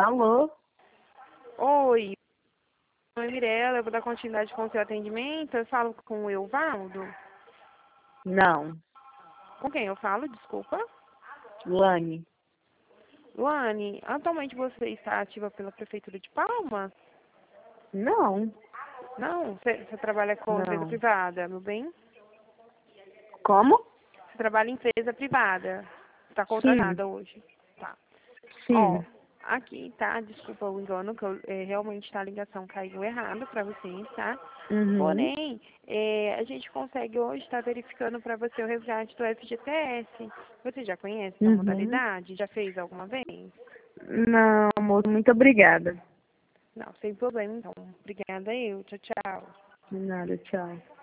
Alô? Oi, meu nome é Mirella, eu vou dar continuidade com o seu atendimento. Eu falo com o Evaldo. Não. Com quem eu falo? Desculpa. Lani? Luane, atualmente você está ativa pela Prefeitura de Palmas? Não. Não, você trabalha com empresa Não. privada, meu bem? Como? Você trabalha em empresa privada. Está Sim. contratada hoje. Tá. Ó, Sim. aqui, tá? Desculpa o engano, que realmente a ligação caiu errado para vocês, tá? Uhum. Porém, a gente consegue hoje estar verificando para você o resgate do FGTS. Você já conhece essa Uhum. modalidade? Já fez alguma vez? Não, moço, muito obrigada. Não, sem problema, então. Obrigada eu. Tchau, tchau. De nada, tchau.